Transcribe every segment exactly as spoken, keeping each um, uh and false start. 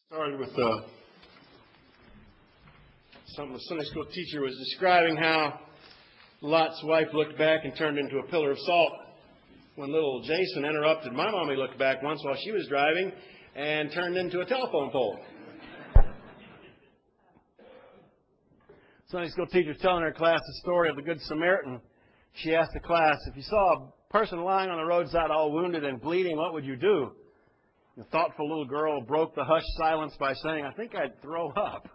Started with uh, something the Sunday school teacher was describing, how Lot's wife looked back and turned into a pillar of salt. When little Jason interrupted my mommy looked back once while she was driving and turned into a telephone pole. Sunday school teacher was telling her class the story of the Good Samaritan. She asked the class, if you saw a person lying on the roadside all wounded and bleeding, what would you do? The thoughtful little girl broke the hushed silence by saying, I think I'd throw up.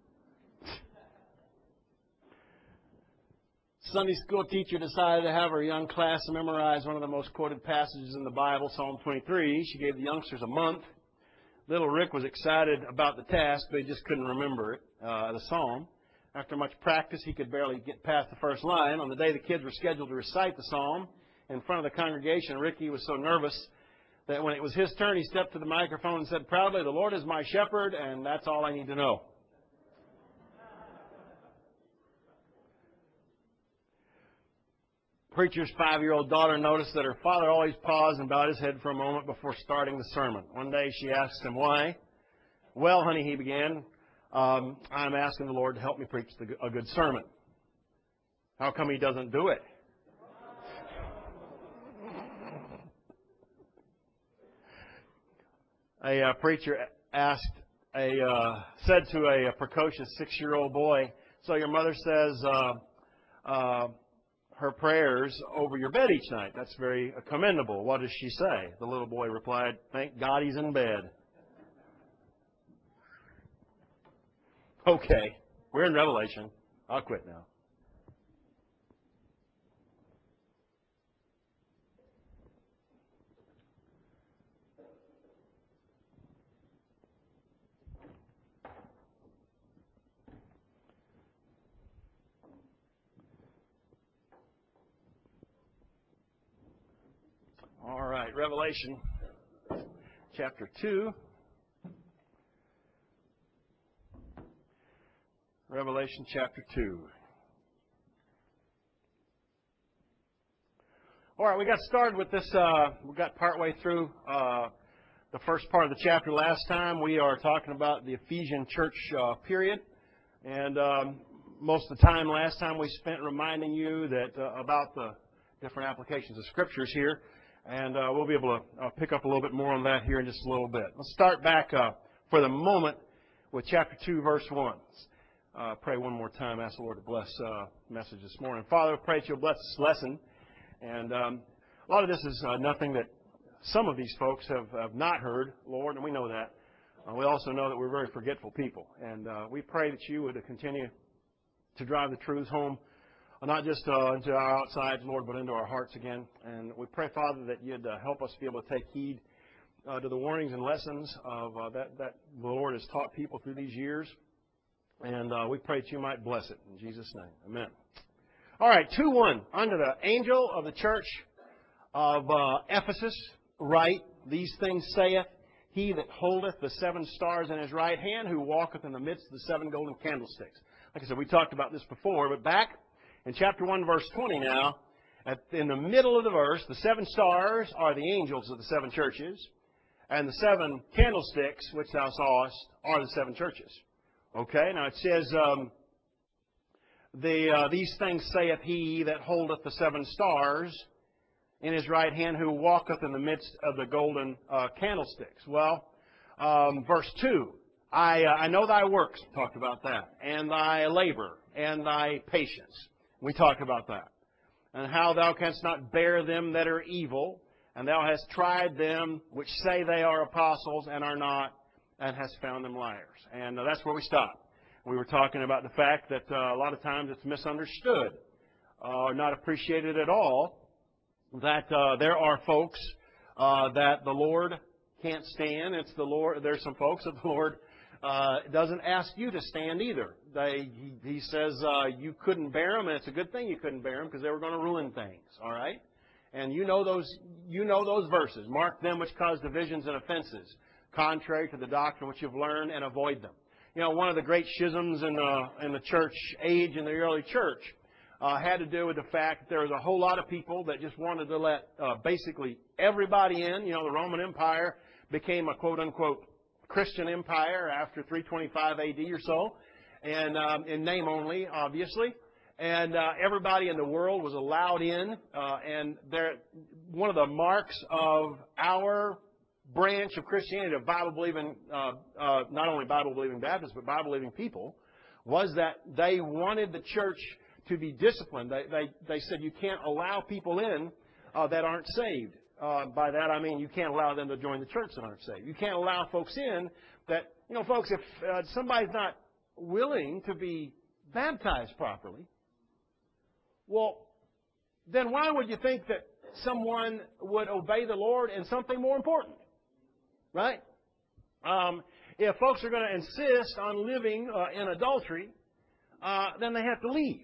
Sunday school teacher decided to have her young class memorize one of the most quoted passages in the Bible, Psalm twenty-three. She gave the youngsters a month. Little Rick was excited about the task, but he just couldn't remember it, uh, the psalm. After much practice, he could barely get past the first line. On the day the kids were scheduled to recite the psalm in front of the congregation, Ricky was so nervous that when it was his turn, he stepped to the microphone and said proudly, the Lord is my shepherd, and that's all I need to know. Preacher's five-year-old daughter noticed that her father always paused and bowed his head for a moment before starting the sermon. One day she asked him why. Well, honey, he began, um, I'm asking the Lord to help me preach the, a good sermon. How come he doesn't do it? A uh, preacher asked a uh, said to a, a precocious six-year-old boy, so your mother says uh, uh, her prayers over your bed each night. That's very commendable. What does she say? The little boy replied, thank God he's in bed. Okay, we're in Revelation. I'll quit now. All right, Revelation chapter two. Revelation chapter two. All right, we got started with this. Uh, we got partway through uh, the first part of the chapter last time. We are talking about the Ephesian church uh, period. And um, most of the time last time we spent reminding you that uh, about the different applications of scriptures here. And uh, we'll be able to uh, pick up a little bit more on that here in just a little bit. Let's start back uh, for the moment with chapter two, verse one. Uh, pray one more time. Ask the Lord to bless uh, the message this morning. Father, I pray that you'll bless this lesson. And um, a lot of this is uh, nothing that some of these folks have, have not heard, Lord, and we know that. Uh, we also know that we're very forgetful people. And uh, we pray that you would continue to drive the truths home, not just uh, into our outsides, Lord, but into our hearts again. And we pray, Father, that you'd uh, help us be able to take heed uh, to the warnings and lessons of uh, that, that the Lord has taught people through these years. And uh, we pray that you might bless it. In Jesus' name, amen. All right, two one. Unto the angel of the church of uh, Ephesus write, these things saith he that holdeth the seven stars in his right hand, who walketh in the midst of the seven golden candlesticks. Like I said, we talked about this before, but back in chapter one, verse twenty now, at, in the middle of the verse, the seven stars are the angels of the seven churches, and the seven candlesticks, which thou sawest, are the seven churches. Okay, now it says, um, the, uh, these things saith he that holdeth the seven stars in his right hand, who walketh in the midst of the golden uh, candlesticks. Well, um, verse two, I, uh, I know thy works, talked about that, and thy labor, and thy patience. We talked about that. And how thou canst not bear them that are evil, and thou hast tried them which say they are apostles and are not, and hast found them liars. And uh, that's where we stopped. We were talking about the fact that uh, a lot of times it's misunderstood, uh, or not appreciated at all, that uh, there are folks uh, that the Lord can't stand. It's the Lord. There's some folks that the Lord Uh, doesn't ask you to stand either. They, he, he says uh, you couldn't bear them, and it's a good thing you couldn't bear them because they were going to ruin things. All right, and you know those you know those verses. Mark them which cause divisions and offenses, contrary to the doctrine which you've learned, and avoid them. You know, one of the great schisms in the in the church age in the early church uh, had to do with the fact that there was a whole lot of people that just wanted to let uh, basically everybody in. You know, the Roman Empire became a quote unquote Christian empire after three twenty-five A D or so, and um, in name only, obviously. And uh, everybody in the world was allowed in, uh, and there, one of the marks of our branch of Christianity, of Bible-believing, uh, uh, not only Bible-believing Baptists, but Bible-believing people, was that they wanted the church to be disciplined. They, they, they said you can't allow people in uh, that aren't saved. Uh, by that I mean you can't allow them to join the church that aren't saved. You can't allow folks in that, you know, folks, if uh, somebody's not willing to be baptized properly, well, then why would you think that someone would obey the Lord in something more important? Right? Um, if folks are going to insist on living uh, in adultery, uh, then they have to leave.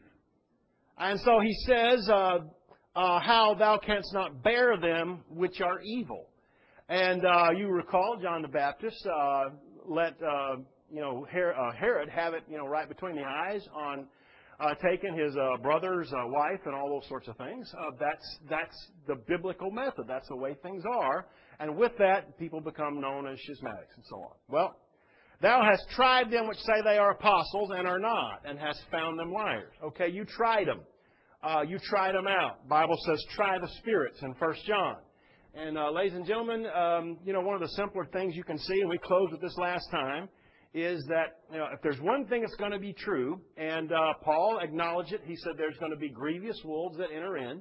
And so he says, uh, uh, how thou canst not bear them which are evil. And uh, you recall John the Baptist uh, let uh, you know Her- uh, Herod have it you know right between the eyes on uh, taking his uh, brother's uh, wife and all those sorts of things. Uh, that's that's the biblical method. That's the way things are. And with that, people become known as schismatics and so on. Well, thou hast tried them which say they are apostles and are not, and hast found them liars. Okay, you tried them. Uh, you tried them out. Bible says try the spirits in First John. And uh, ladies and gentlemen, um, you know, one of the simpler things you can see, and we closed with this last time, is that you know, if there's one thing that's going to be true, and uh, Paul acknowledged it, he said there's going to be grievous wolves that enter in.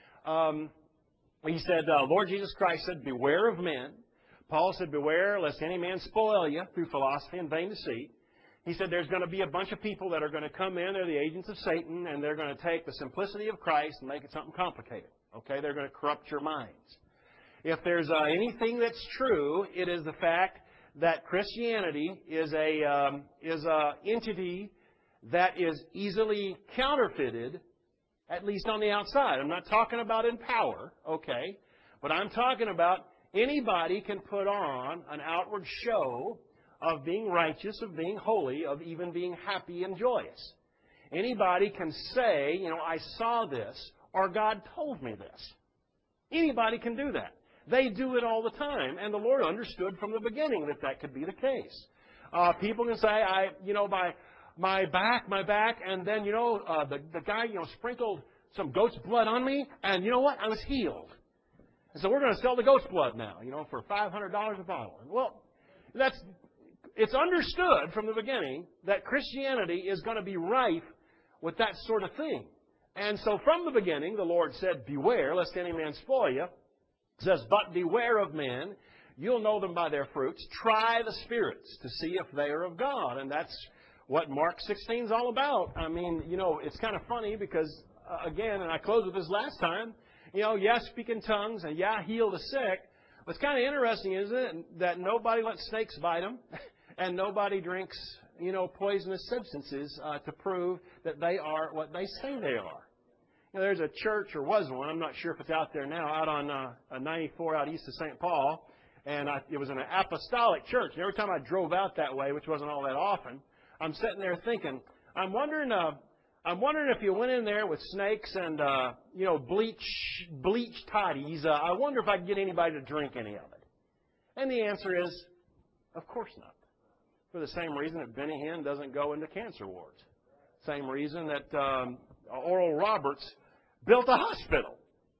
Um, he said, uh, Lord Jesus Christ said, beware of men. Paul said, beware lest any man spoil you through philosophy and vain deceit. He said there's going to be a bunch of people that are going to come in. They're the agents of Satan, and they're going to take the simplicity of Christ and make it something complicated. Okay, they're going to corrupt your minds. If there's uh, anything that's true, it is the fact that Christianity is a um, is a entity that is easily counterfeited, at least on the outside. I'm not talking about in power, okay, but I'm talking about anybody can put on an outward show of being righteous, of being holy, of even being happy and joyous. Anybody can say, you know, I saw this, or God told me this. Anybody can do that. They do it all the time, and the Lord understood from the beginning that that could be the case. Uh, people can say, I, you know, my my back, my back, and then, you know, uh, the, the guy, you know, sprinkled some goat's blood on me, and you know what? I was healed. And so we're going to sell the goat's blood now, you know, for five hundred dollars a bottle. Well, that's it's understood from the beginning that Christianity is going to be rife with that sort of thing. And so from the beginning, the Lord said, beware, lest any man spoil you. It says, but beware of men. You'll know them by their fruits. Try the spirits to see if they are of God. And that's what Mark sixteen is all about. I mean, you know, it's kind of funny because, uh, again, and I closed with this last time, you know, yeah, speak in tongues, and yeah, heal the sick. What's kind of interesting, isn't it, that nobody lets snakes bite them, and nobody drinks, you know, poisonous substances uh, to prove that they are what they say they are. You know, there's a church, or was one, I'm not sure if it's out there now, out on uh, ninety-four out east of Saint Paul, and I, it was an apostolic church. And every time I drove out that way, which wasn't all that often, I'm sitting there thinking, I'm wondering, uh, I'm wondering if you went in there with snakes and uh, you know bleach, bleach toddies. Uh, I wonder if I could get anybody to drink any of it. And the answer is, of course not. For the same reason that Benny Hinn doesn't go into cancer wards. Same reason that um, Oral Roberts built a hospital.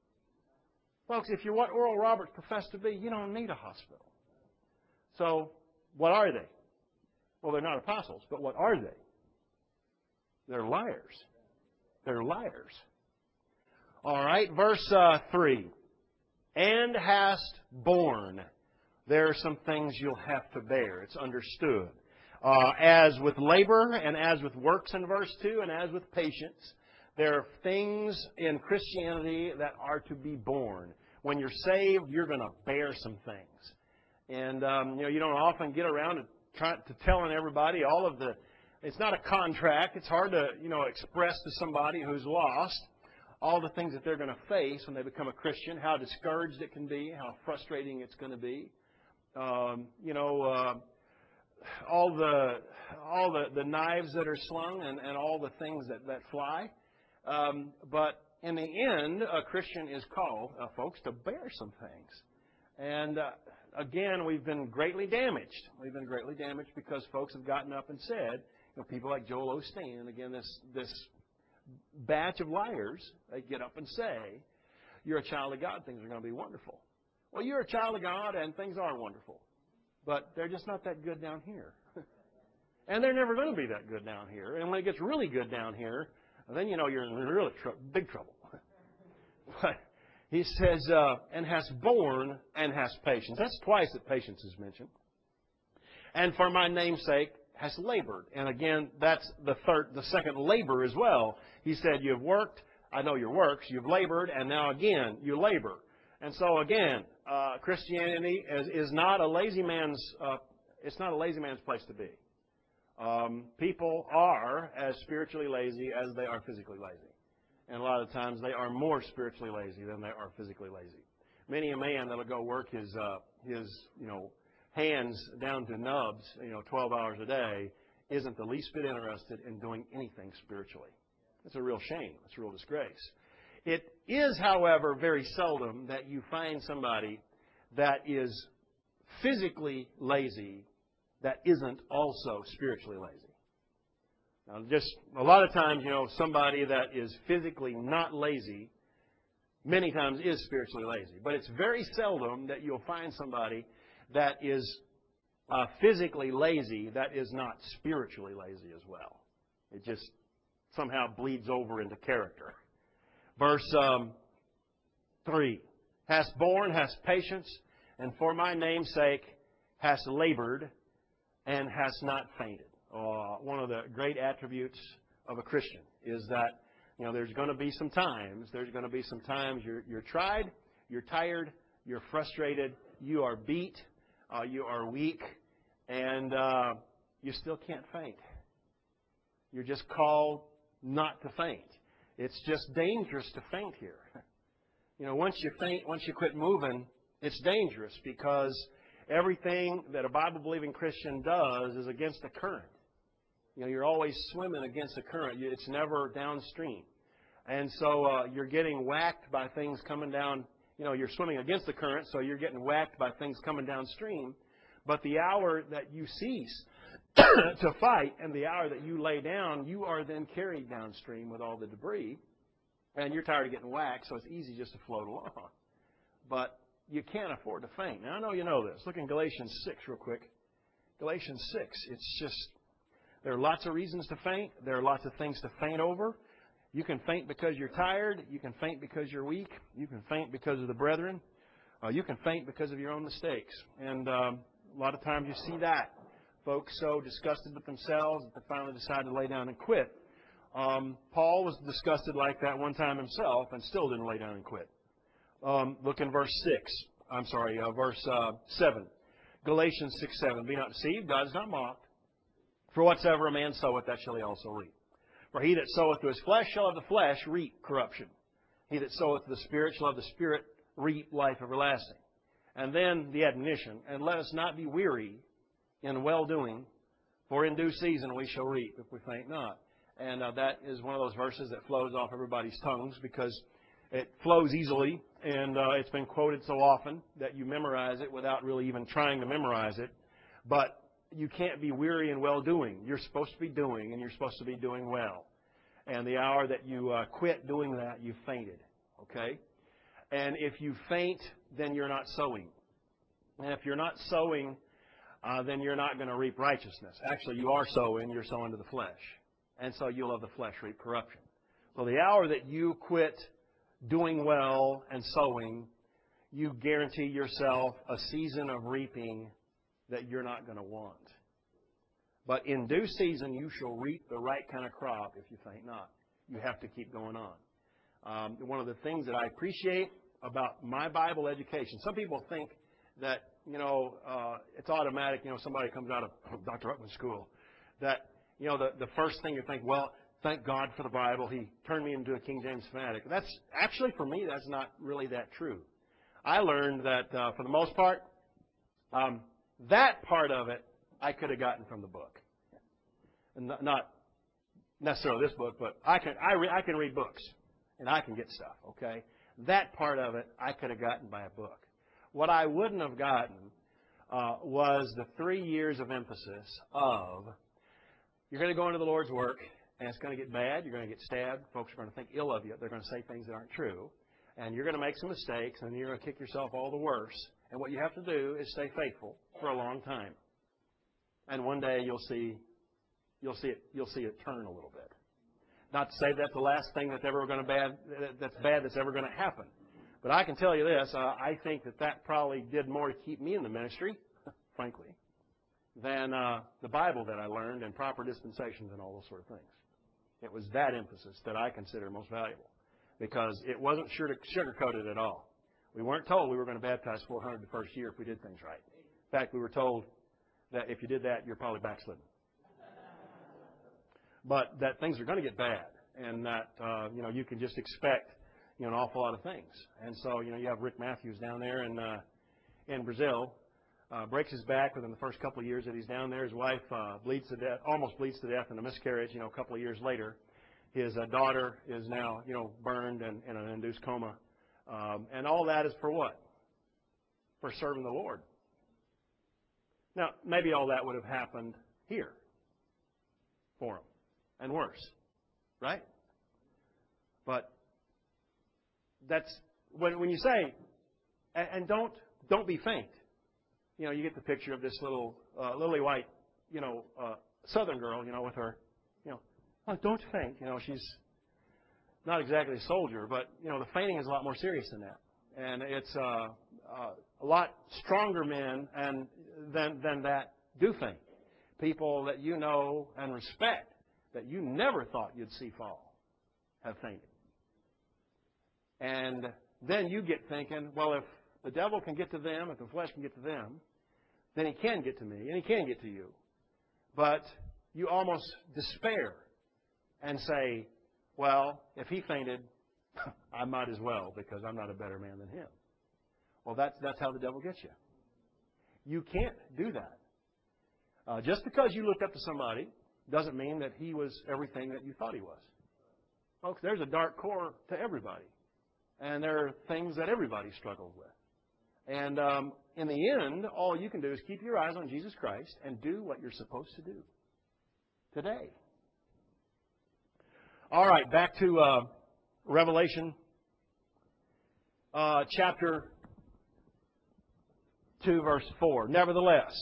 Folks, if you're what Oral Roberts professed to be, you don't need a hospital. So, what are they? Well, they're not apostles, but what are they? They're liars. They're liars. All right, verse uh, three. And hast borne. There are some things you'll have to bear. It's understood. Uh, as with labor and as with works in verse two and as with patience, there are things in Christianity that are to be borne. When you're saved, you're going to bear some things. And, um, you know, you don't often get around to, try, to telling everybody all of the, it's not a contract. It's hard to, you know, express to somebody who's lost all the things that they're going to face when they become a Christian, how discouraged it can be, how frustrating it's going to be. Um, you know, uh, all the all the, the knives that are slung and, and all the things that, that fly. Um, but in the end, a Christian is called, uh, folks, to bear some things. And uh, again, we've been greatly damaged. We've been greatly damaged because folks have gotten up and said, you know, people like Joel Osteen, again, this this batch of liars, they get up and say, you're a child of God, things are going to be wonderful. Well, you're a child of God, and things are wonderful. But they're just not that good down here. And they're never going to be that good down here. And when it gets really good down here, then you know you're in really tr- big trouble. But he says, uh, and has borne and has patience. That's twice that patience is mentioned. And for my name's sake has labored. And again, that's the third, the second labor as well. He said, you've worked, I know your works, you've labored, and now again, you labor. And so again, uh, Christianity is, is not a lazy man's, uh, it's not a lazy man's place to be. Um, people are as spiritually lazy as they are physically lazy. And a lot of times they are more spiritually lazy than they are physically lazy. Many a man that'll go work his, uh, his, you know, hands down to nubs, you know, twelve hours a day, isn't the least bit interested in doing anything spiritually. It's a real shame. It's a real disgrace. It is, however, very seldom that you find somebody that is physically lazy that isn't also spiritually lazy. Now, just a lot of times, you know, somebody that is physically not lazy many times is spiritually lazy. But it's very seldom that you'll find somebody that is uh, physically lazy that is not spiritually lazy as well. It just somehow bleeds over into character. Verse um, three, hast borne, hast patience, and for my name's sake hast labored, and hast not fainted. Uh, one of the great attributes of a Christian is that, you know, there's going to be some times, there's going to be some times you're, you're tried, you're tired, you're frustrated, you are beat, uh, you are weak, and uh, you still can't faint. You're just called not to faint. It's just dangerous to faint here. You know, once you faint, once you quit moving, it's dangerous because everything that a Bible-believing Christian does is against the current. You know, you're always swimming against the current. It's never downstream. And so uh, you're getting whacked by things coming down. You know, you're swimming against the current, so you're getting whacked by things coming downstream. But the hour that you cease to fight and the hour that you lay down, you are then carried downstream with all the debris. And you're tired of getting whacked, so it's easy just to float along. But you can't afford to faint. Now, I know you know this. Look in Galatians six real quick. Galatians six, it's just, there are lots of reasons to faint. There are lots of things to faint over. You can faint because you're tired. You can faint because you're weak. You can faint because of the brethren. Uh, you can faint because of your own mistakes. And um, a lot of times you see that. Folks so disgusted with themselves that they finally decide to lay down and quit. Um, Paul was disgusted like that one time himself and still didn't lay down and quit. Um, look in verse six. I'm sorry, uh, verse uh, seven. Galatians six, seven. Be not deceived, God is not mocked. For whatsoever a man soweth, that shall he also reap. For he that soweth to his flesh shall of the flesh reap corruption. He that soweth to the Spirit shall of the Spirit reap life everlasting. And then the admonition, and let us not be weary in well-doing, for in due season we shall reap if we faint not. And uh, that is one of those verses that flows off everybody's tongues because it flows easily, and uh, it's been quoted so often that you memorize it without really even trying to memorize it. But you can't be weary in well-doing. You're supposed to be doing, and you're supposed to be doing well. And the hour that you uh, quit doing that, you fainted. Okay? And if you faint, then you're not sowing. And if you're not sowing, uh, then you're not going to reap righteousness. Actually, you are sowing. You're sowing to the flesh. And so you'll of the flesh reap corruption. So the hour that you quit doing well and sowing, you guarantee yourself a season of reaping that you're not going to want. But in due season, you shall reap the right kind of crop if you faint not. You have to keep going on. Um, one of the things that I appreciate about my Bible education, some people think that, you know, uh, it's automatic, you know, somebody comes out of Doctor Ruckman's school, that, you know, the, the first thing you think, well, thank God for the Bible. He turned me into a King James fanatic. That's actually, for me, that's not really that true. I learned that, uh, for the most part, um, that part of it I could have gotten from the book. And not necessarily this book, but I can I, re, I can read books, and I can get stuff, okay? That part of it I could have gotten by a book. What I wouldn't have gotten uh, was the three years of emphasis of you're going to go into the Lord's work, and it's going to get bad. You're going to get stabbed. Folks are going to think ill of you. They're going to say things that aren't true. And you're going to make some mistakes, and you're going to kick yourself all the worse. And what you have to do is stay faithful for a long time. And one day you'll see, you'll see it, you'll see it turn a little bit. Not to say that's the last thing that's ever going to bad, that's bad that's ever going to happen. But I can tell you this: uh, I think that that probably did more to keep me in the ministry, frankly, than uh, the Bible that I learned and proper dispensations and all those sort of things. It was that emphasis that I consider most valuable, because it wasn't sugar-coated at all. We weren't told we were going to baptize four hundred the first year if we did things right. In fact, we were told that if you did that, you're probably backslidden. But that things are going to get bad, and that uh, you know you can just expect you know an awful lot of things. And so you know you have Rick Matthews down there in uh, in Brazil, uh, breaks his back within the first couple of years that he's down there. His wife uh, bleeds to death, almost bleeds to death in a miscarriage. You know, a couple of years later, his uh, daughter is now you know burned and in an induced coma, um, and all that is for what? For serving the Lord. Now, maybe all that would have happened here for him, and worse, right? But that's when when you say, and, and don't don't be faint. You know, you get the picture of this little uh, lily white, you know, uh, Southern girl, you know, with her, you know, oh, don't faint. You know, she's not exactly a soldier, but you know, the fainting is a lot more serious than that, and it's uh, uh, a lot stronger men and than than that do faint. People that you know and respect that you never thought you'd see fall have fainted. And then you get thinking, well, if the devil can get to them, if the flesh can get to them, then he can get to me, and he can get to you. But you almost despair and say, well, if he fainted, I might as well, because I'm not a better man than him. Well, that's, that's how the devil gets you. You can't do that. Uh, just because you looked up to somebody doesn't mean that he was everything that you thought he was. Folks, there's a dark core to everybody. And there are things that everybody struggles with. And um, in the end, all you can do is keep your eyes on Jesus Christ and do what you're supposed to do today. All right, back to uh, Revelation uh, chapter two, verse four. Nevertheless,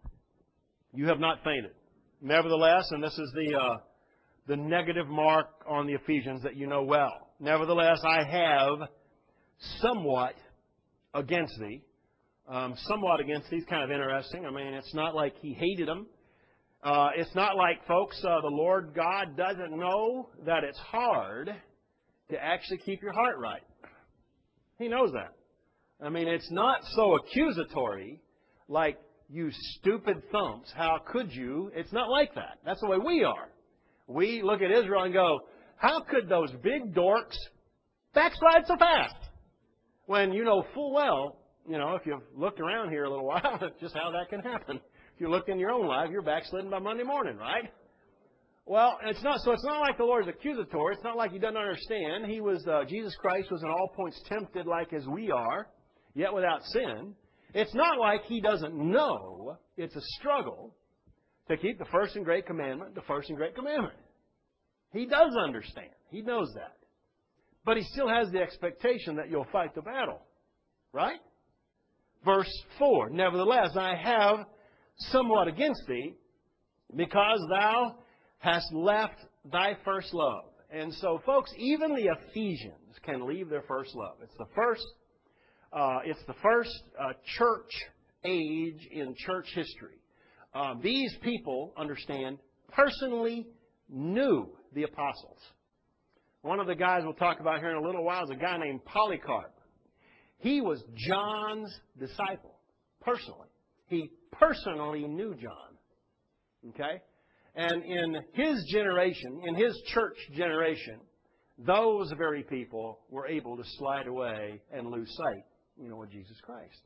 you have not fainted. Nevertheless, and this is the uh, the negative mark on the Ephesians that you know well. Nevertheless, I have somewhat against thee. Um, somewhat against thee is kind of interesting. I mean, it's not like he hated them. Uh, it's not like, folks, uh, the Lord God doesn't know that it's hard to actually keep your heart right. He knows that. I mean, it's not so accusatory like, you stupid thumps, how could you? It's not like that. That's the way we are. We look at Israel and go, how could those big dorks backslide so fast? When you know full well, you know, if you've looked around here a little while, just how that can happen. If you looked in your own life, you're backslidden by Monday morning, right? Well, it's not. So it's not like the Lord is accusatory. It's not like He doesn't understand. He was uh, Jesus Christ was in all points tempted like as we are, yet without sin. It's not like He doesn't know it's a struggle to keep the first and great commandment, the first and great commandment. He does understand. He knows that. But He still has the expectation that you'll fight the battle. Right? Verse four, nevertheless, I have somewhat against thee, because thou hast left thy first love. And so, folks, even the Ephesians can leave their first love. It's the first Uh, it's the first uh, church age in church history. Uh, these people, understand, personally knew the apostles. One of the guys we'll talk about here in a little while is a guy named Polycarp. He was John's disciple, personally. He personally knew John. Okay? And in his generation, in his church generation, those very people were able to slide away and lose sight, you know, of Jesus Christ.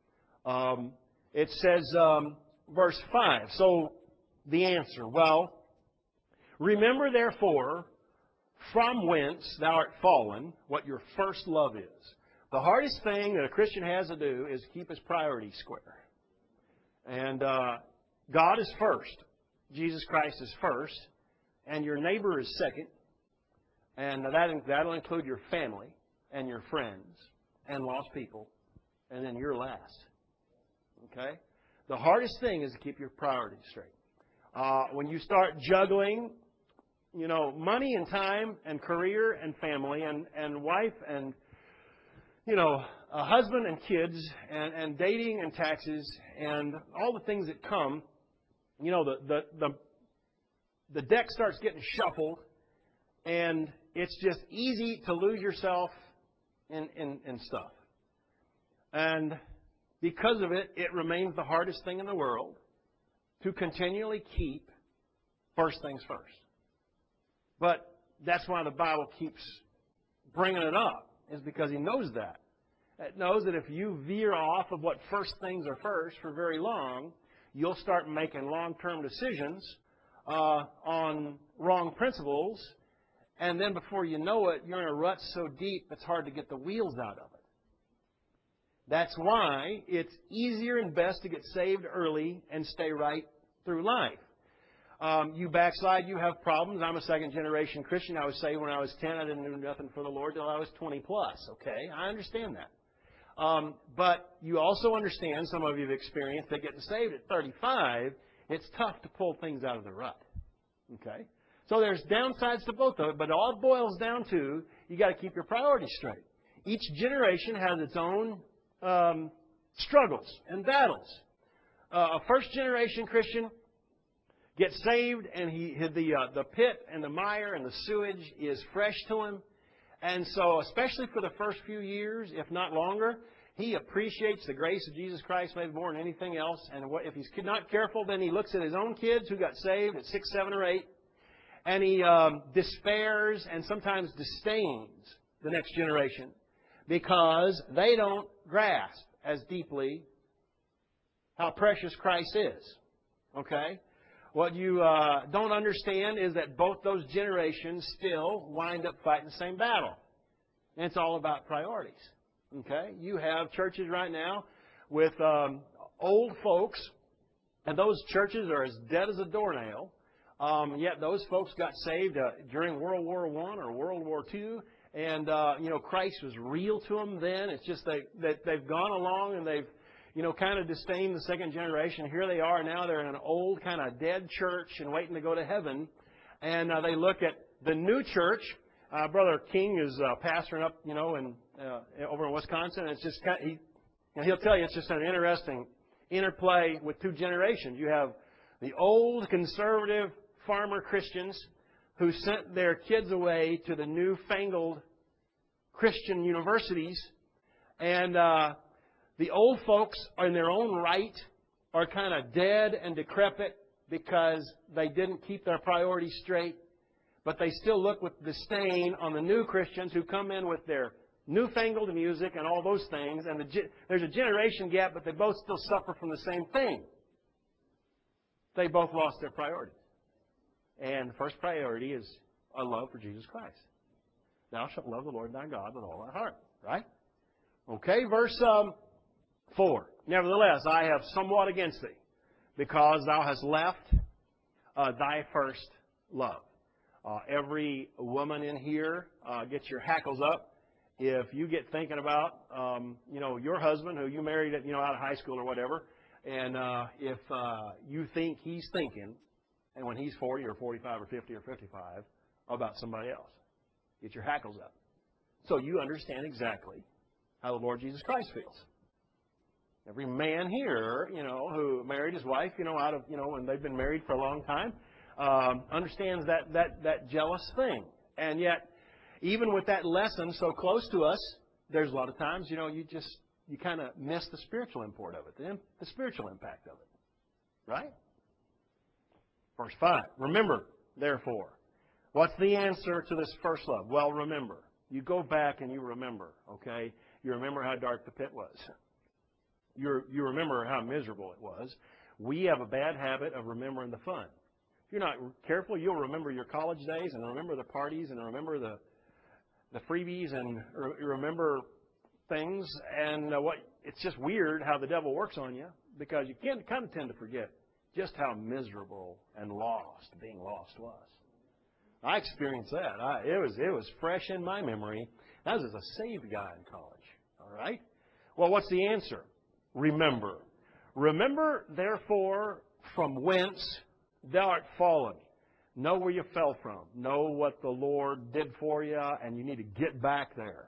Um, it says, um, verse five, so the answer, well, remember therefore from whence thou art fallen, what your first love is. The hardest thing that a Christian has to do is keep his priorities square. And uh, God is first. Jesus Christ is first. And your neighbor is second. And that, that'll include your family and your friends and lost people. And then you're last. Okay? The hardest thing is to keep your priorities straight. Uh, when you start juggling, you know, money and time and career and family and, and wife and, you know, a husband and kids and, and dating and taxes and all the things that come, you know, the, the, the, the deck starts getting shuffled, and it's just easy to lose yourself in, in, in stuff. And because of it, it remains the hardest thing in the world to continually keep first things first. But that's why the Bible keeps bringing it up, is because He knows that. It knows that if you veer off of what first things are first for very long, you'll start making long-term decisions uh, on wrong principles, and then before you know it, you're in a rut so deep it's hard to get the wheels out of it. That's why it's easier and best to get saved early and stay right through life. Um, you backslide, you have problems. I'm a second-generation Christian. I was saved when I was ten. I didn't do nothing for the Lord until I was twenty plus. Okay, I understand that. Um, but you also understand, some of you have experienced, that getting saved at thirty-five, it's tough to pull things out of the rut. Okay? So there's downsides to both of it, but it all boils down to you got to keep your priorities straight. Each generation has its own um, struggles and battles. Uh, a first-generation Christian gets saved, and he the uh, the pit and the mire and the sewage is fresh to him. And so, especially for the first few years, if not longer, he appreciates the grace of Jesus Christ maybe more than anything else. And what, if he's not careful, then he looks at his own kids who got saved at six, seven, or eight, and he um, despairs and sometimes disdains the next generation because they don't grasp as deeply how precious Christ is. Okay? What you uh, don't understand is that both those generations still wind up fighting the same battle. And it's all about priorities. Okay? You have churches right now with um, old folks, and those churches are as dead as a doornail. Um, yet those folks got saved uh, during World War One or World War Two, and uh, you know Christ was real to them then. It's just they, that they've gone along and they've you know, kind of disdain the second generation. Here they are now. They're in an old kind of dead church and waiting to go to heaven. And uh, they look at the new church. Uh, Brother King is uh, pastoring up, you know, in, uh, over in Wisconsin. And it's just kind of, he, and he'll tell you it's just an interesting interplay with two generations. You have the old conservative farmer Christians who sent their kids away to the newfangled Christian universities, and uh, the old folks, in their own right, are kind of dead and decrepit because they didn't keep their priorities straight. But they still look with disdain on the new Christians who come in with their newfangled music and all those things. And the, there's a generation gap, but they both still suffer from the same thing. They both lost their priorities. And the first priority is a love for Jesus Christ. Thou shalt love the Lord thy God with all thy heart. Right? Okay, verse um, four. Nevertheless, I have somewhat against thee, because thou hast left uh, thy first love. Uh, every woman in here, uh, get your hackles up if you get thinking about, um, you know, your husband who you married, at, you know, out of high school or whatever, and uh, if uh, you think he's thinking, and when he's forty or forty-five or fifty or fifty-five, about somebody else. Get your hackles up. So you understand exactly how the Lord Jesus Christ feels. Every man here, you know, who married his wife, you know, out of, you know, when they've been married for a long time, um, understands that, that, that jealous thing. And yet, even with that lesson so close to us, there's a lot of times, you know, you just, you kind of miss the spiritual import of it, the, the spiritual impact of it. Right? Verse five. Remember, therefore. What's the answer to this first love? Well, remember. You go back and you remember, okay? You remember how dark the pit was. You you remember how miserable it was. We have a bad habit of remembering the fun. If you're not careful, you'll remember your college days and remember the parties and remember the the freebies and re- remember things. And uh, what it's just weird how the devil works on you. because you can kind of tend to forget just how miserable and lost being lost was. I experienced that. I, it was it was fresh in my memory. I was as a saved guy in college. All right? Well, what's the answer? Remember. Remember, therefore, from whence thou art fallen. Know where you fell from. Know what the Lord did for you, and you need to get back there.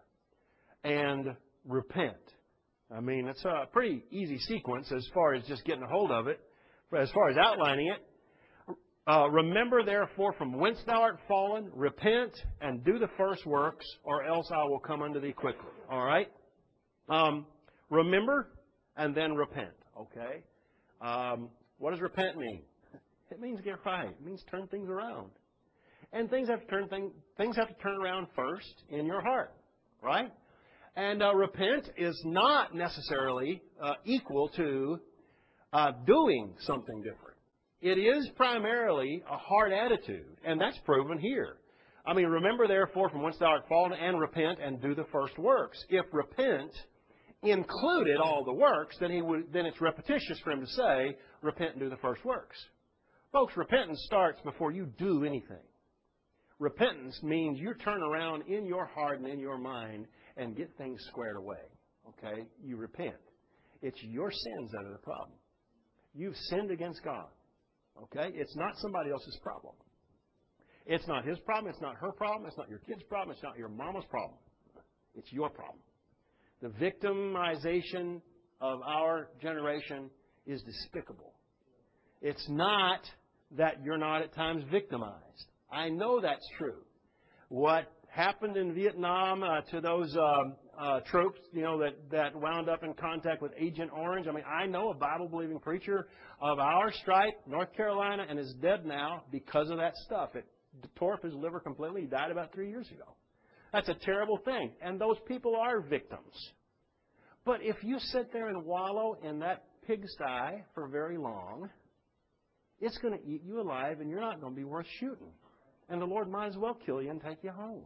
And repent. I mean, it's a pretty easy sequence as far as just getting a hold of it. As far as outlining it, uh, remember therefore from whence thou art fallen, repent, and do the first works, or else I will come unto thee quickly. All right? Um, remember, and then repent. Okay? Um, what does repent mean? It means get right. It means turn things around. And things have to turn thing, things have to turn around first in your heart. Right? And uh, repent is not necessarily uh, equal to uh, doing something different. It is primarily a heart attitude, and that's proven here. I mean, remember therefore from whence thou art fallen, and repent, and do the first works. If repent included all the works, then he would, then it's repetitious for him to say, repent and do the first works. Folks, repentance starts before you do anything. Repentance means you turn around in your heart and in your mind and get things squared away. Okay? You repent. It's your sins that are the problem. You've sinned against God. Okay? It's not somebody else's problem. It's not his problem. It's not her problem. It's not your kid's problem. It's not your mama's problem. It's your problem. The victimization of our generation is despicable. It's not that you're not at times victimized. I know that's true. What happened in Vietnam uh, to those um, uh, troops, you know, that, that wound up in contact with Agent Orange. I mean, I know a Bible-believing preacher of our stripe, North Carolina, and is dead now because of that stuff. It tore up his liver completely. He died about three years ago. That's a terrible thing. And those people are victims. But if you sit there and wallow in that pigsty for very long, it's going to eat you alive, and you're not going to be worth shooting. And the Lord might as well kill you and take you home.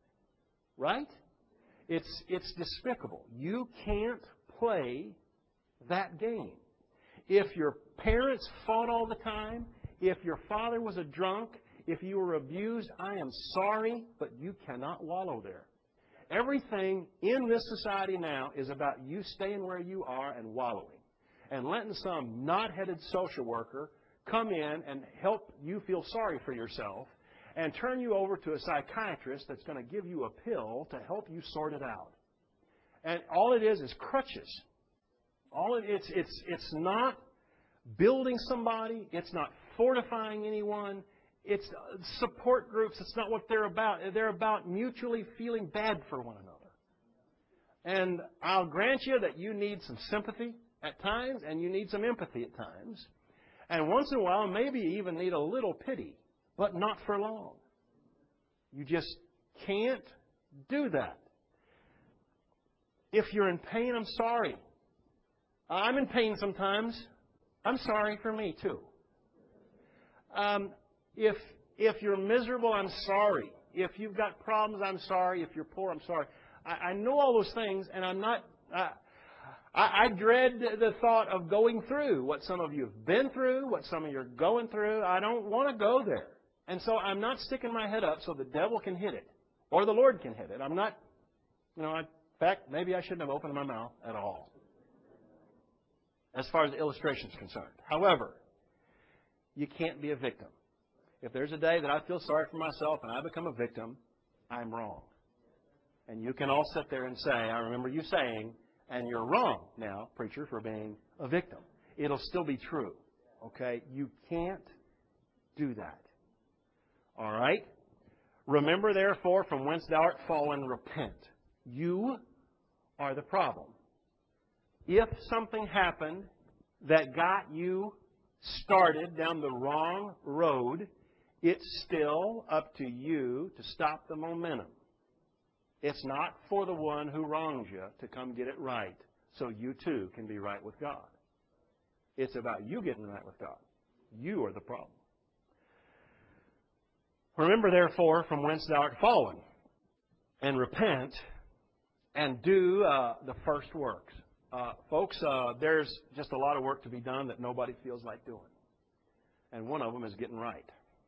Right? It's, it's despicable. You can't play that game. If your parents fought all the time, if your father was a drunk, if you were abused, I am sorry, but you cannot wallow there. Everything in this society now is about you staying where you are and wallowing. And letting some knot-headed social worker come in and help you feel sorry for yourself and turn you over to a psychiatrist that's going to give you a pill to help you sort it out. And all it is is crutches. All it, it's, it's, it's not building somebody. It's not fortifying anyone. It's support groups. It's not what they're about. They're about mutually feeling bad for one another. And I'll grant you that you need some sympathy at times, and you need some empathy at times. And once in a while, maybe you even need a little pity, but not for long. You just can't do that. If you're in pain, I'm sorry. I'm in pain sometimes. I'm sorry for me, too. Um, if, if you're miserable, I'm sorry. If you've got problems, I'm sorry. If you're poor, I'm sorry. I, I know all those things, and I'm not... Uh, I, I dread the thought of going through what some of you have been through, what some of you are going through. I don't want to go there. And so I'm not sticking my head up so the devil can hit it, or the Lord can hit it. I'm not, you know, I, in fact, maybe I shouldn't have opened my mouth at all, as far as the illustration is concerned. However, you can't be a victim. If there's a day that I feel sorry for myself and I become a victim, I'm wrong. And you can all sit there and say, I remember you saying, and you're wrong now, preacher, for being a victim. It'll still be true. Okay? You can't do that. All right? Remember, therefore, from whence thou art fallen, repent. You are the problem. If something happened that got you started down the wrong road, it's still up to you to stop the momentum. It's not for the one who wrongs you to come get it right so you too can be right with God. It's about you getting right with God. You are the problem. Remember, therefore, from whence thou art fallen, and repent, and do uh, the first works. Uh, folks, uh, there's just a lot of work to be done that nobody feels like doing. And one of them is getting right.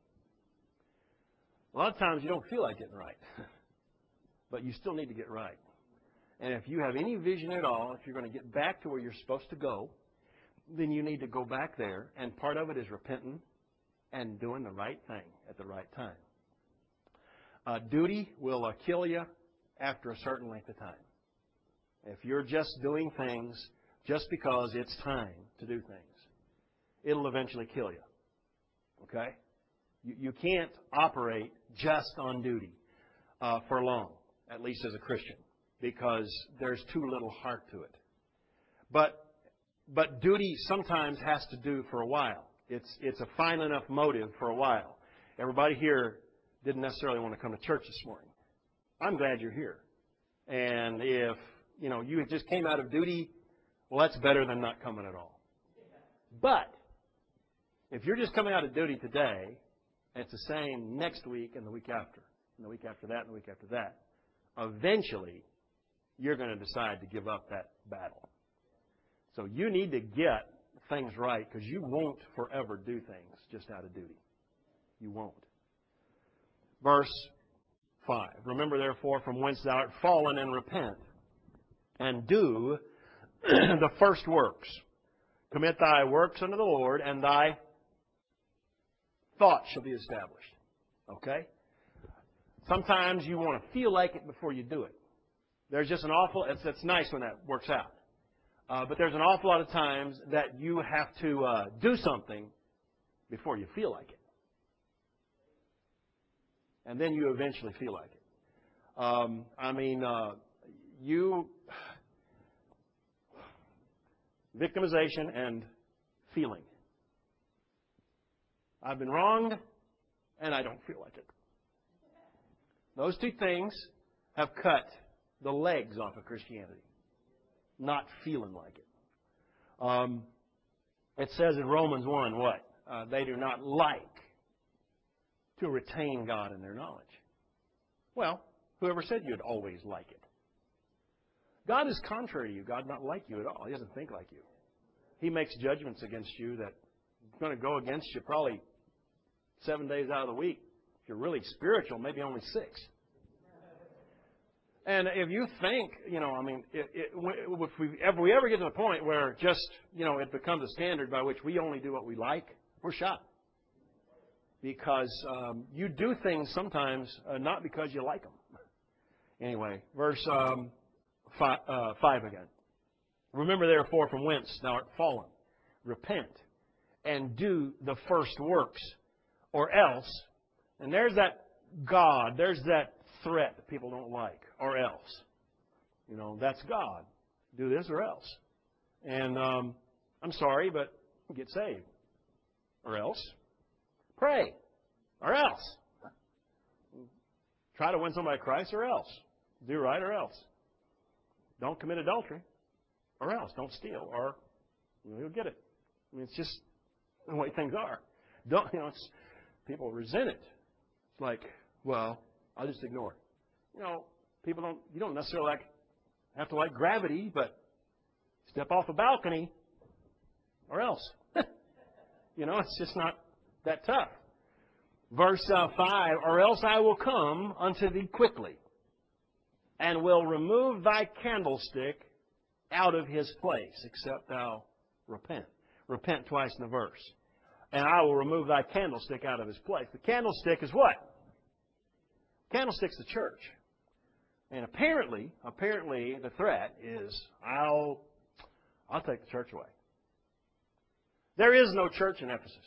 A lot of times you don't feel like getting right. But you still need to get right. And if you have any vision at all, if you're going to get back to where you're supposed to go, then you need to go back there. And part of it is repenting and doing the right thing at the right time. Uh, duty will uh, kill you after a certain length of time. If you're just doing things just because it's time to do things, it'll eventually kill you. Okay? You, you can't operate just on duty uh, for long, at least as a Christian, because there's too little heart to it. But but duty sometimes has to do for a while. It's it's a fine enough motive for a while. Everybody here didn't necessarily want to come to church this morning. I'm glad you're here. And if you know you just came out of duty, well, that's better than not coming at all. But if you're just coming out of duty today, and it's the same next week and the week after, and the week after that and the week after that, eventually you're going to decide to give up that battle. So you need to get things right, because you won't forever do things just out of duty. You won't. Verse five. Remember therefore from whence thou art fallen, and repent, and do the first works. Commit thy works unto the Lord, and thy thoughts shall be established. Okay? Sometimes you want to feel like it before you do it. There's just an awful, it's, it's nice when that works out. Uh, but there's an awful lot of times that you have to uh, do something before you feel like it. And then you eventually feel like it. Um, I mean, uh, you, victimization and feeling. I've been wronged, and I don't feel like it. Those two things have cut the legs off of Christianity. Not feeling like it. Um, it says in Romans one, what? Uh, they do not like to retain God in their knowledge. Well, whoever said you'd always like it? God is contrary to you. God not like you at all. He doesn't think like you. He makes judgments against you that are going to go against you probably seven days out of the week. If you're really spiritual, maybe only six. And if you think, you know, I mean, it, it, if, we, if we ever get to the point where just, you know, it becomes a standard by which we only do what we like, we're shot. Because um, you do things sometimes uh, not because you like them. Anyway, verse um, five, uh, five again. Remember therefore from whence thou art fallen. Repent and do the first works, or else. And there's that God, there's that threat that people don't like, or else. You know, that's God. Do this or else. And um, I'm sorry, but get saved. Or else. Pray. Or else. Try to win somebody to Christ, or else. Do right, or else. Don't commit adultery, or else. Don't steal, or you'll get it. I mean, it's just the way things are. Don't, you know, it's, people resent it. It's like, well, I'll just ignore it. You know, people don't, you don't necessarily like, have to like gravity, but step off a balcony, or else. You know, it's just not that tough. Verse uh, five, or else I will come unto thee quickly, and will remove thy candlestick out of his place, except thou repent. Repent twice in the verse. And I will remove thy candlestick out of his place. The candlestick is what? Candlestick's the church. And apparently, apparently the threat is, I'll, I'll take the church away. There is no church in Ephesus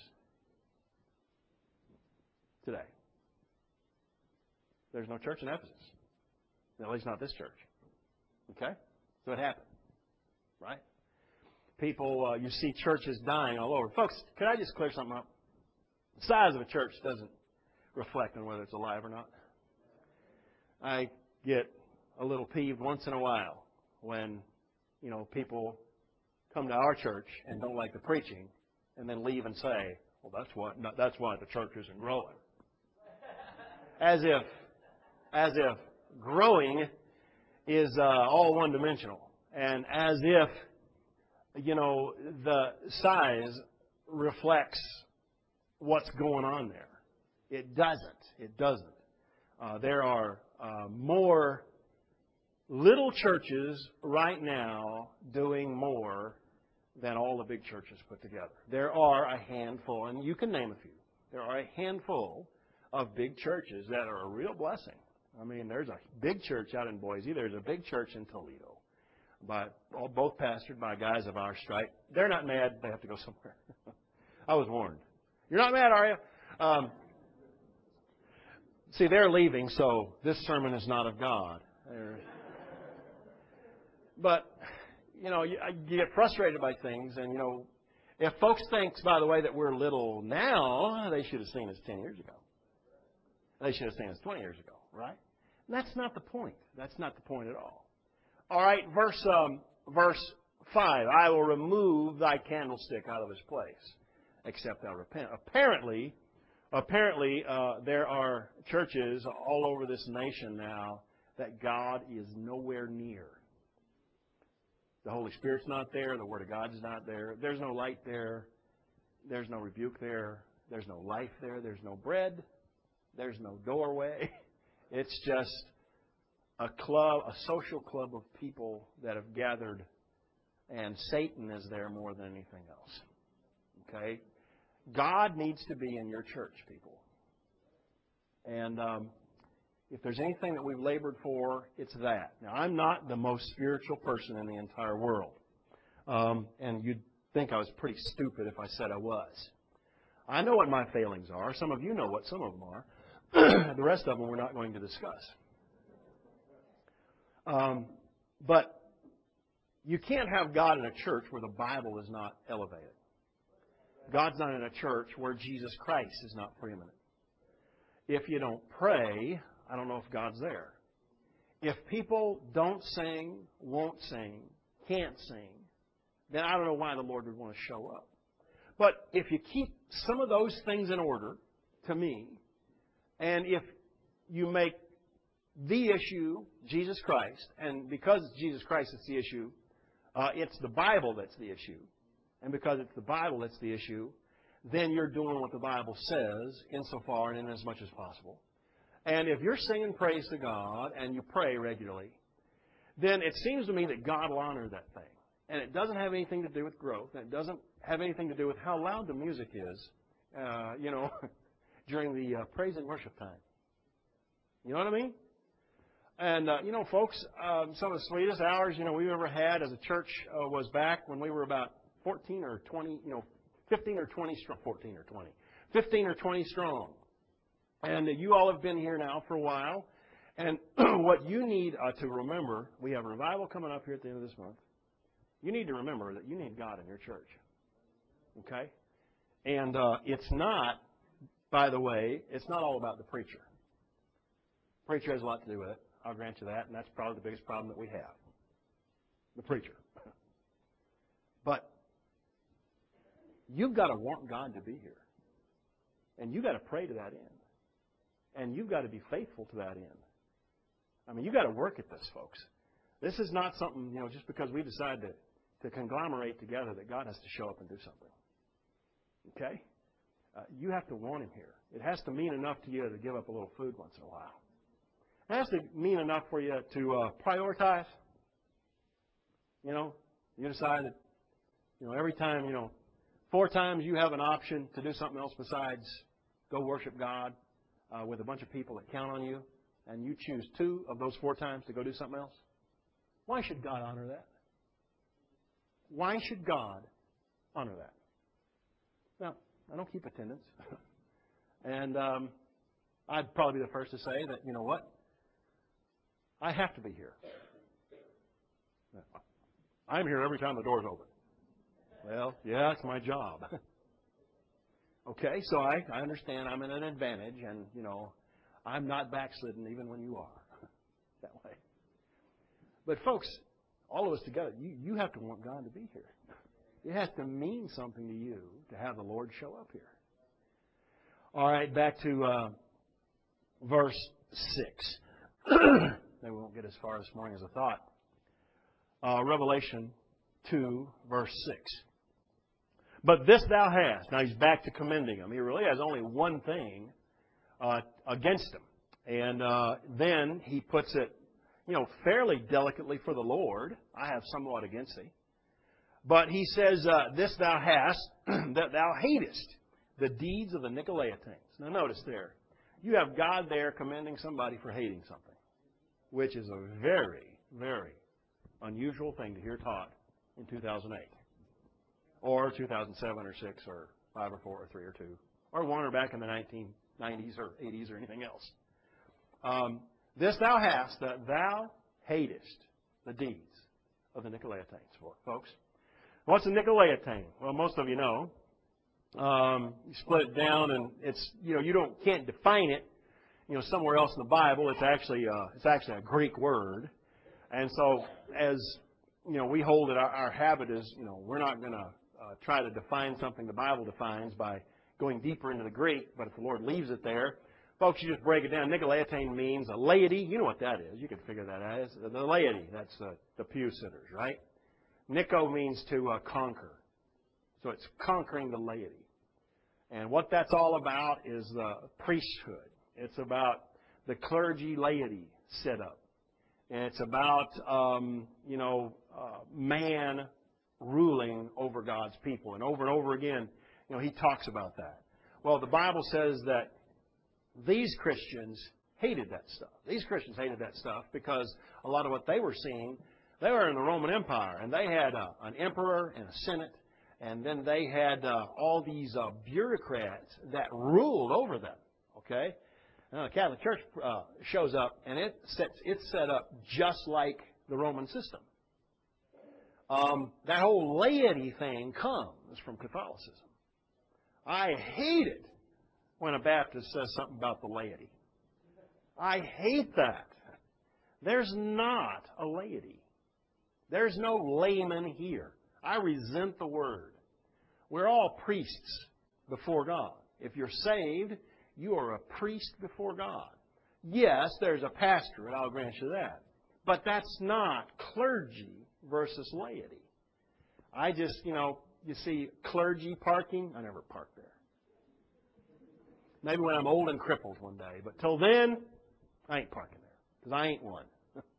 today. There's no church in Ephesus. At least not this church. Okay? So it happened. Right? People, uh, you see churches dying all over. Folks, can I just clear something up? The size of a church doesn't reflect on whether it's alive or not. I get a little peeved once in a while when, you know, people come to our church and don't like the preaching and then leave and say, well, that's why, that's why the church isn't growing. As if, as if growing is uh, all one-dimensional. And as if you know, the size reflects what's going on there. It doesn't. It doesn't. Uh, there are uh, more little churches right now doing more than all the big churches put together. There are a handful, and you can name a few. There are a handful of big churches that are a real blessing. I mean, there's a big church out in Boise. There's a big church in Toledo, by all, both pastored by guys of our stripe. They're not mad. They have to go somewhere. I was warned. You're not mad, are you? Um, see, they're leaving, so this sermon is not of God. They're, but, you know, you, you get frustrated by things, and, you know, if folks think, by the way, that we're little now, they should have seen us ten years ago. They should have seen us twenty years ago, right? And that's not the point. That's not the point at all. All right, verse um, verse five. I will remove thy candlestick out of his place, except thou repent. Apparently, apparently uh, there are churches all over this nation now that God is nowhere near. The Holy Spirit's not there. The Word of God's not there. There's no light there. There's no rebuke there. There's no life there. There's no bread. There's no doorway. It's just a club, a social club of people that have gathered, and Satan is there more than anything else. Okay? God needs to be in your church, people. And um, if there's anything that we've labored for, it's that. Now, I'm not the most spiritual person in the entire world. Um, and you'd think I was pretty stupid if I said I was. I know what my failings are. Some of you know what some of them are. The rest of them we're not going to discuss. Um, but you can't have God in a church where the Bible is not elevated. God's not in a church where Jesus Christ is not preeminent. If you don't pray, I don't know if God's there. If people don't sing, won't sing, can't sing, then I don't know why the Lord would want to show up. But if you keep some of those things in order, to me, and if you make the issue Jesus Christ, and because it's Jesus Christ that's the issue, uh, it's the Bible that's the issue, and because it's the Bible that's the issue, then you're doing what the Bible says insofar and in as much as possible. And if you're singing praise to God and you pray regularly, then it seems to me that God will honor that thing. And it doesn't have anything to do with growth, and it doesn't have anything to do with how loud the music is, uh, you know, during the uh, praise and worship time. You know what I mean? And, uh, you know, folks, um, some of the sweetest hours, you know, we've ever had as a church uh, was back when we were about fourteen or twenty, you know, fifteen or twenty strong, fourteen or twenty, fifteen or twenty strong. And uh, you all have been here now for a while. And what you need uh, to remember, we have a revival coming up here at the end of this month. You need to remember that you need God in your church. Okay? And uh, it's not, by the way, it's not all about the preacher. Preacher has a lot to do with it. I'll grant you that, and that's probably the biggest problem that we have. The preacher. But you've got to want God to be here. And you've got to pray to that end. And you've got to be faithful to that end. I mean, you've got to work at this, folks. This is not something, you know, just because we decide to, to conglomerate together that God has to show up and do something. Okay? Uh, you have to want Him here. It has to mean enough to you to give up a little food once in a while. It has to mean enough for you to uh, prioritize. You know, you decide that, you know, every time, you know, four times you have an option to do something else besides go worship God uh, with a bunch of people that count on you, and you choose two of those four times to go do something else. Why should God honor that? Why should God honor that? Now, I don't keep attendance. and um, I'd probably be the first to say that, you know what? I have to be here. I'm here every time the door's open. Well, yeah, it's my job. Okay, so I, I understand I'm in an advantage, and, you know, I'm not backslidden even when you are that way. But, folks, all of us together, you, you have to want God to be here. It has to mean something to you to have the Lord show up here. All right, back to uh, verse six. Maybe we won't get as far this morning as I thought. Uh, Revelation two, verse six. But this thou hast. Now he's back to commending him. He really has only one thing uh, against him. And uh, then he puts it, you know, fairly delicately for the Lord. I have somewhat against thee. But he says, uh, this thou hast, that thou hatest the deeds of the Nicolaitans. Now notice there, you have God there commending somebody for hating something, which is a very, very unusual thing to hear taught in two thousand eight. Or two thousand seven or six or five or four or three or two. Or one or back in the nineteen nineties or eighties or anything else. Um, this thou hast, that thou hatest the deeds of the Nicolaitans, folks. What's a Nicolaitan? Well, most of you know. Um, you split it down, and it's, you know, you don't can't define it, you know, somewhere else in the Bible. It's actually uh, it's actually a Greek word, and so as you know, we hold it. Our, our habit is, you know, we're not going to uh, try to define something the Bible defines by going deeper into the Greek. But if the Lord leaves it there, folks, you just break it down. Nicolaitan means a laity. You know what that is. You can figure that out. It's the laity. That's uh, the pew sitters, right? Nico means to uh, conquer. So it's conquering the laity. And what that's all about is the priesthood. It's about the clergy laity set up. And it's about, um, you know, uh, man ruling over God's people. And over and over again, you know, he talks about that. Well, the Bible says that these Christians hated that stuff. These Christians hated that stuff because a lot of what they were seeing, they were in the Roman Empire, and they had uh, an emperor and a senate, and then they had uh, all these uh, bureaucrats that ruled over them. Okay? Now, the Catholic Church uh, shows up, and it sets, it's set up just like the Roman system. Um, that whole laity thing comes from Catholicism. I hate it when a Baptist says something about the laity. I hate that. There's not a laity. There's no layman here. I resent the word. We're all priests before God. If you're saved, you are a priest before God. Yes, there's a pastorate, I'll grant you that. But that's not clergy versus laity. I just, you know, you see clergy parking, I never park there. Maybe when I'm old and crippled one day. But till then, I ain't parking there. Because I ain't one.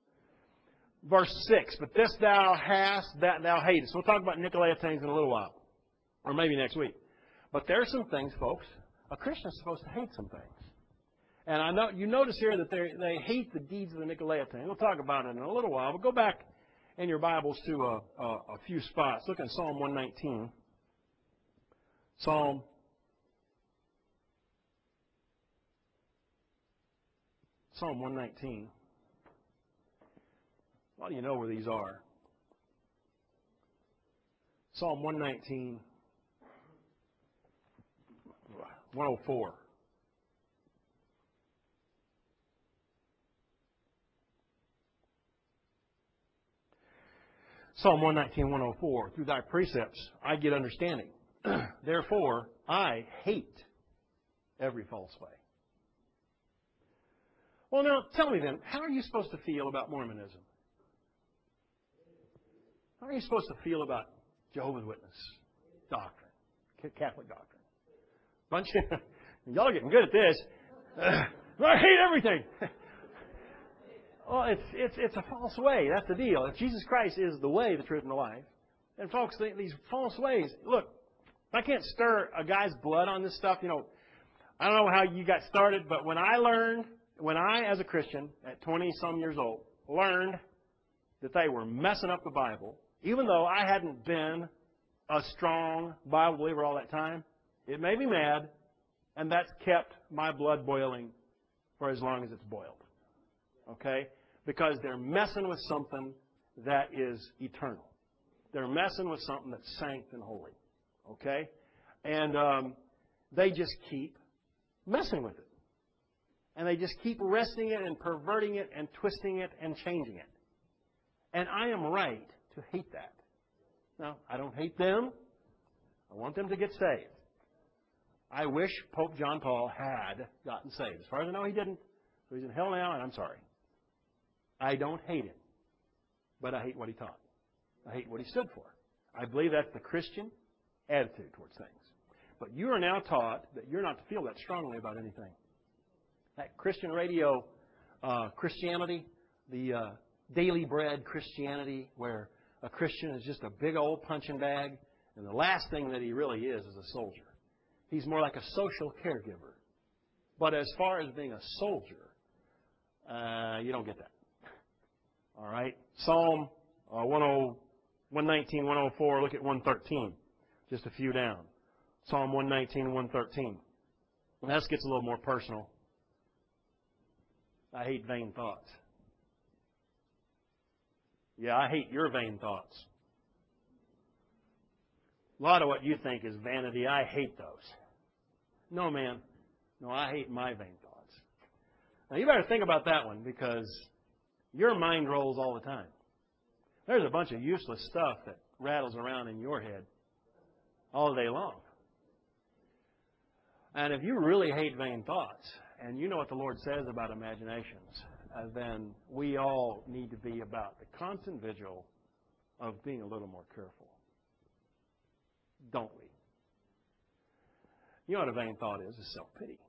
Verse six, but this thou hast, that thou hatest. We'll talk about Nicolaitans in a little while. Or maybe next week. But there are some things, folks. A Christian is supposed to hate some things. And I know you notice here that they hate the deeds of the Nicolaitans. We'll talk about it in a little while. But go back in your Bibles to a, a, a few spots. Look at Psalm one nineteen. Psalm Psalm one nineteen. A lot of you know where these are. Psalm one nineteen, one oh four. Psalm one nineteen, one oh four. Through thy precepts I get understanding. Therefore I hate every false way. Well, now, tell me then, how are you supposed to feel about Mormonism? How are you supposed to feel about Jehovah's Witness doctrine, Catholic doctrine? Bunch of, y'all are getting good at this. Uh, I hate everything. Well, it's, it's, it's a false way. That's the deal. If Jesus Christ is the way, the truth, and the life, and folks, these false ways, look, I can't stir a guy's blood on this stuff. You know, I don't know how you got started, but when I learned, when I, as a Christian, at twenty-some years old, learned that they were messing up the Bible, even though I hadn't been a strong Bible believer all that time, it made me mad, and that's kept my blood boiling for as long as it's boiled. Okay? Because they're messing with something that is eternal. They're messing with something that's sanctified and holy. Okay? And um, they just keep messing with it. And they just keep wresting it and perverting it and twisting it and changing it. And I am right to hate that. Now, I don't hate them. I want them to get saved. I wish Pope John Paul had gotten saved. As far as I know, he didn't. So he's in hell now, and I'm sorry. I don't hate him. But I hate what he taught. I hate what he stood for. I believe that's the Christian attitude towards things. But you are now taught that you're not to feel that strongly about anything. That Christian radio uh, Christianity, the uh, daily bread Christianity, where a Christian is just a big old punching bag, and the last thing that he really is is a soldier. He's more like a social caregiver. But as far as being a soldier, uh, you don't get that. All right? Psalm uh, one nineteen, one oh four, look at one thirteen. Just a few down. Psalm one nineteen, one thirteen. And this gets a little more personal. I hate vain thoughts. Yeah, I hate your vain thoughts. A lot of what you think is vanity. I hate those. No, man. No, I hate my vain thoughts. Now, you better think about that one, because your mind rolls all the time. There's a bunch of useless stuff that rattles around in your head all day long. And if you really hate vain thoughts, and you know what the Lord says about imaginations, uh, then we all need to be about the constant vigil of being a little more careful. Don't we? You know what a vain thought is? It's self-pity.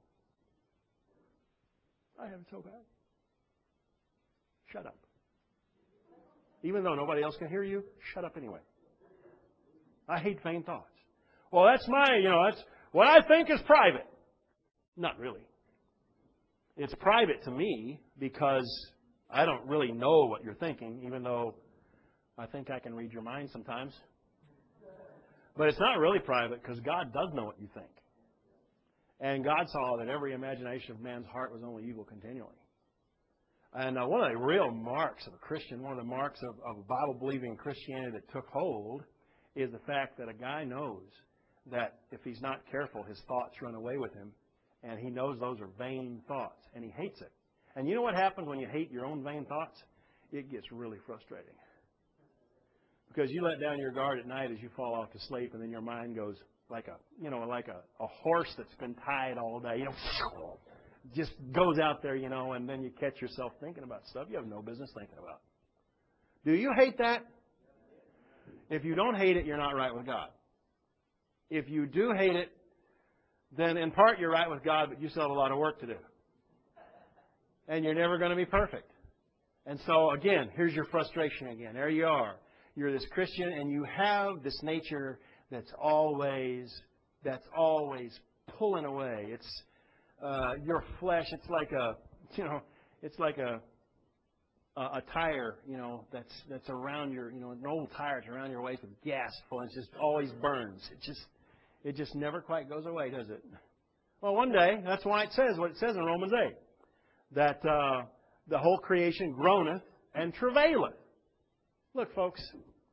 I have it so bad. Shut up. Even though nobody else can hear you, shut up anyway. I hate vain thoughts. Well, that's my, you know, that's what I think is private. Not really. It's private to me because I don't really know what you're thinking, even though I think I can read your mind sometimes. But it's not really private because God does know what you think. And God saw that every imagination of man's heart was only evil continually. And uh, one of the real marks of a Christian, one of the marks of, of a Bible-believing Christianity that took hold, is the fact that a guy knows that if he's not careful, his thoughts run away with him. And he knows those are vain thoughts. And he hates it. And you know what happens when you hate your own vain thoughts? It gets really frustrating. Because you let down your guard at night as you fall off to sleep, and then your mind goes like a, you know, like a, a horse that's been tied all day. You know, just goes out there, you know, and then you catch yourself thinking about stuff you have no business thinking about. Do you hate that? If you don't hate it, you're not right with God. If you do hate it, then in part you're right with God, but you still have a lot of work to do. And you're never going to be perfect. And so, again, here's your frustration again. There you are. You're this Christian, and you have this nature that's always, that's always pulling away. It's uh, your flesh. It's like a, you know, it's like a, a, a tire, you know, that's that's around your, you know, an old tire that's around your waist with gas full, and it just always burns. It just, it just never quite goes away, does it? Well, one day, that's why it says what it says in Romans eight, that uh, the whole creation groaneth and travaileth. Look, folks,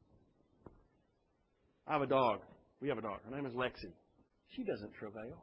I have a dog. We have a dog. Her name is Lexi. She doesn't travail.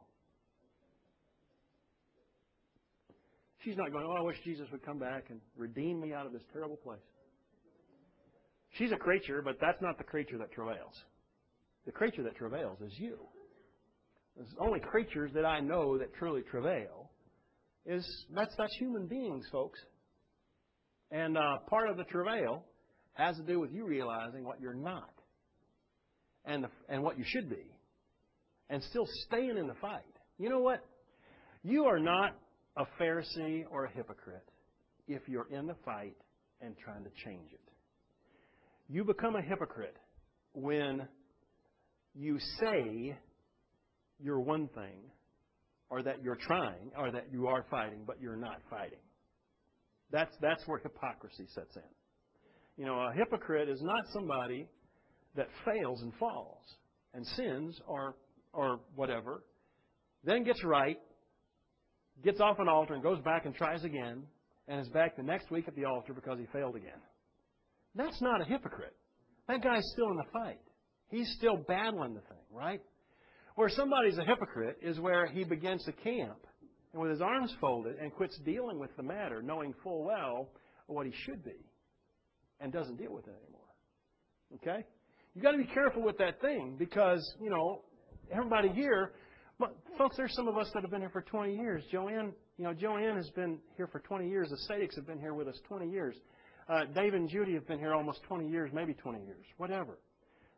She's not going, oh, I wish Jesus would come back and redeem me out of this terrible place. She's a creature, but that's not the creature that travails. The creature that travails is you. The only creatures that I know that truly travail is, that's, that's human beings, folks. And uh, part of the travail has to do with you realizing what you're not and, the, and what you should be, and still staying in the fight. You know what? You are not a Pharisee or a hypocrite if you're in the fight and trying to change it. You become a hypocrite when you say you're one thing, or that you're trying, or that you are fighting, but you're not fighting. That's, that's where hypocrisy sets in. You know, a hypocrite is not somebody that fails and falls and sins or or whatever, then gets right, gets off an altar and goes back and tries again, and is back the next week at the altar because he failed again. That's not a hypocrite. That guy's still in the fight. He's still battling the thing, right? Where somebody's a hypocrite is where he begins to camp and with his arms folded and quits dealing with the matter, knowing full well what he should be, and doesn't deal with it anymore. Okay? You've got to be careful with that thing because, you know, everybody here, folks, there's some of us that have been here for twenty years. Joanne, you know, Joanne has been here for twenty years. The Sadiks have been here with us twenty years. Uh, Dave and Judy have been here almost twenty years, maybe twenty years, whatever. So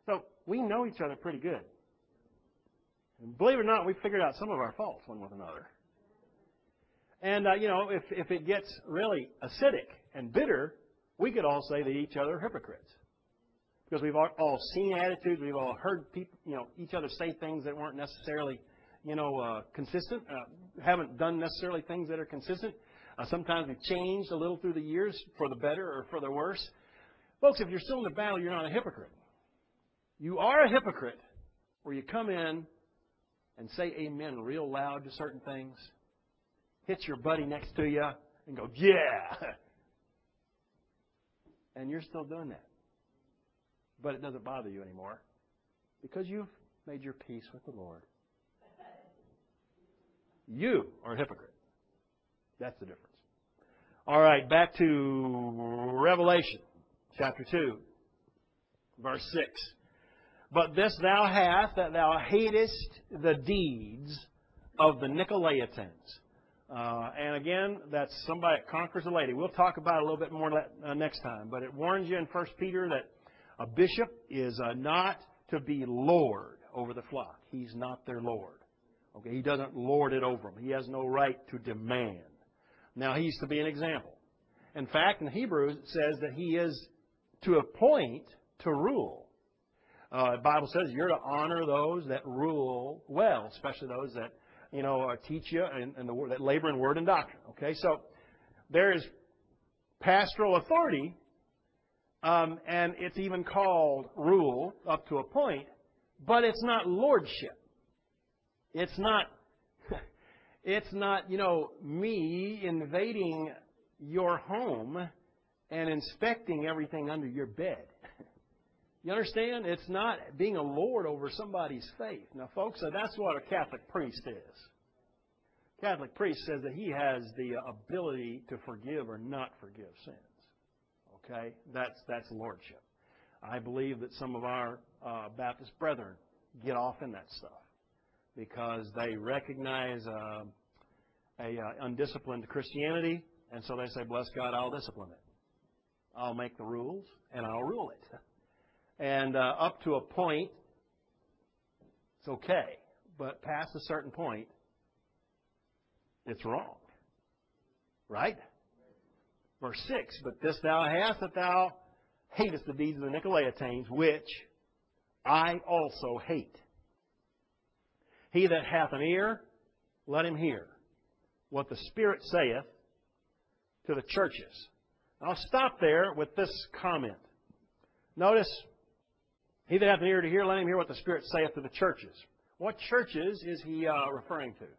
we know each other pretty good. And believe it or not, we figured out some of our faults one with another. And, uh, you know, if, if it gets really acidic and bitter, we could all say that each other are hypocrites. Because we've all, all seen attitudes, we've all heard people, you know, each other say things that weren't necessarily, you know, uh, consistent, uh, haven't done necessarily things that are consistent. Uh, sometimes we've changed a little through the years for the better or for the worse. Folks, if you're still in the battle, you're not a hypocrite. You are a hypocrite where you come in and say amen real loud to certain things, hit your buddy next to you, and go, yeah! And you're still doing that. But it doesn't bother you anymore because you've made your peace with the Lord. You are a hypocrite. That's the difference. All right, back to Revelation chapter two, verse six. But this thou hast, that thou hatest the deeds of the Nicolaitans. Uh, and again, that's somebody that conquers a lady. We'll talk about it a little bit more uh, next time. But it warns you in First Peter that a bishop is uh, not to be lord over the flock. He's not their lord. Okay, he doesn't lord it over them. He has no right to demand. Now, he's to be an example. In fact, in Hebrews, it says that he is to appoint to rule. Uh, the Bible says you're to honor those that rule well, especially those that, you know, uh, teach you and, and the, that labor in word and doctrine. Okay, so there is pastoral authority. Um, and it's even called rule up to a point, but it's not lordship. It's not, it's not, you know, me invading your home and inspecting everything under your bed. You understand? It's not being a lord over somebody's faith. Now, folks, that's what a Catholic priest is. Catholic priest says that he has the ability to forgive or not forgive sins. Okay, that's that's lordship. I believe that some of our uh, Baptist brethren get off in that stuff because they recognize uh, a uh, undisciplined Christianity, and so they say, "Bless God, I'll discipline it. I'll make the rules and I'll rule it." And uh, up to a point, it's okay, but past a certain point, it's wrong, right? Verse six, but this thou hast, that thou hatest the deeds of the Nicolaitans, which I also hate. He that hath an ear, let him hear what the Spirit saith to the churches. I'll stop there with this comment. Notice, he that hath an ear to hear, let him hear what the Spirit saith to the churches. What churches is he uh, referring to?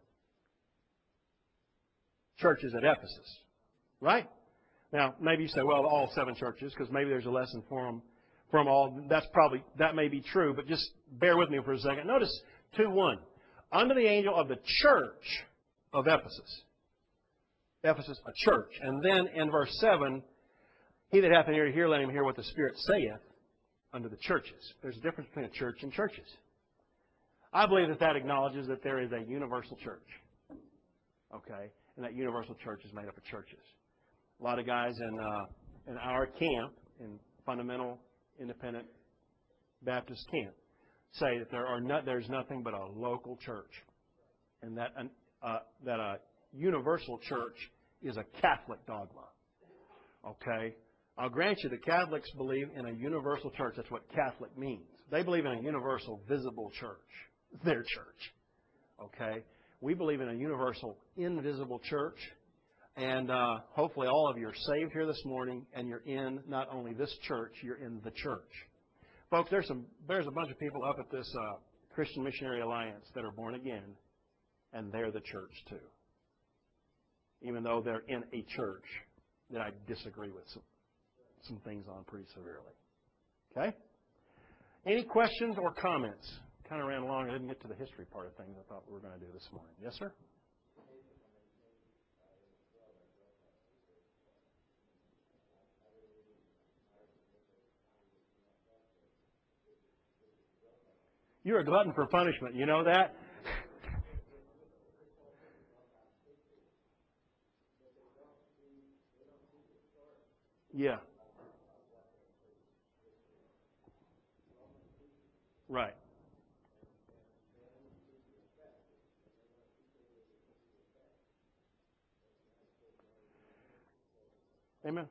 Churches at Ephesus, right? Now, maybe you say, well, all seven churches, because maybe there's a lesson for them from all. That's probably, that may be true, but just bear with me for a second. Notice two one. Unto the angel of the church of Ephesus. Ephesus, a church. And then in verse seven, he that hath an ear to hear, let him hear what the Spirit saith unto the churches. There's a difference between a church and churches. I believe that that acknowledges that there is a universal church. Okay? And that universal church is made up of churches. A lot of guys in uh, in our camp, in fundamental independent Baptist camp, say that there are not, there's nothing but a local church, and that an, uh, that a universal church is a Catholic dogma. Okay, I'll grant you the Catholics believe in a universal church. That's what Catholic means. They believe in a universal, visible church, their church. Okay, we believe in a universal, invisible church. And uh, hopefully all of you are saved here this morning, and you're in not only this church, you're in the church. Folks, there's some there's a bunch of people up at this uh, Christian Missionary Alliance that are born again, and they're the church too. Even though they're in a church that I disagree with some, some things on pretty severely. Okay? Any questions or comments? Kind of ran along. I didn't get to the history part of things I thought we were going to do this morning. Yes, sir? You're a glutton for punishment. You know that? Yeah. Right. Amen.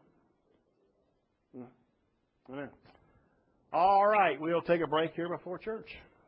Mm. Amen. All right, we'll take a break here before church.